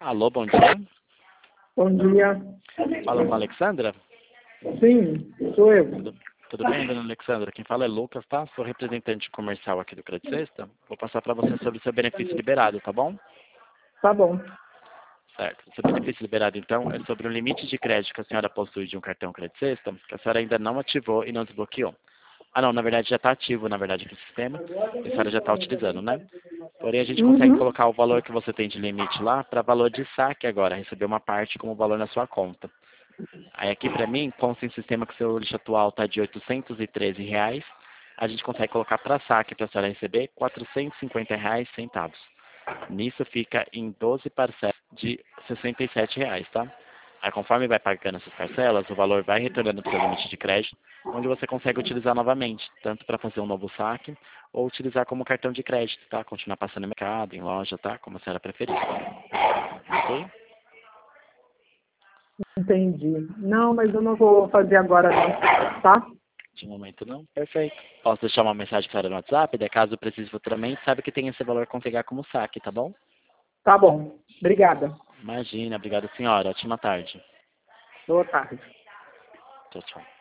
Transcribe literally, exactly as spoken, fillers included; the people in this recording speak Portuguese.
Alô, bom dia. Bom dia. Fala com a Alexandra? Sim, sou eu. Tudo, tudo bem, dona Alexandra? Quem fala é Lucas, tá? Sou representante comercial aqui do Credit Sexta. Vou passar para você sobre o seu benefício liberado, tá bom? Tá bom. Certo. O seu benefício liberado, então, é sobre o limite de crédito que a senhora possui de um cartão Credit Sexta, que a senhora ainda não ativou e não desbloqueou. Ah, não, na verdade já está ativo, na verdade, aqui no sistema. E a senhora já está utilizando, né? Porém, a gente consegue Uhum. colocar o valor que você tem de limite lá para valor de saque agora, receber uma parte como valor na sua conta. Aí aqui para mim, consta em sistema que o seu lixo atual está de oitocentos e treze reais. A gente consegue colocar para saque para a senhora receber quatrocentos e cinquenta reais centavos. Nisso fica em doze parcelas de sessenta e sete reais, tá? Aí conforme vai pagando essas parcelas, o valor vai retornando para o seu limite de crédito, onde você consegue utilizar novamente, tanto para fazer um novo saque, ou utilizar como cartão de crédito, tá? Continuar passando no mercado, em loja, tá? Como a senhora preferir. Ok? Entendi. Não, mas eu não vou fazer agora não, tá? De momento não. Perfeito. Posso deixar uma mensagem para no WhatsApp, daí caso precise futuramente, sabe que tem esse valor como pegar como saque, tá bom? Tá bom. Obrigada. Imagina, obrigado senhora. Ótima tarde. Boa tarde. Tchau, tchau.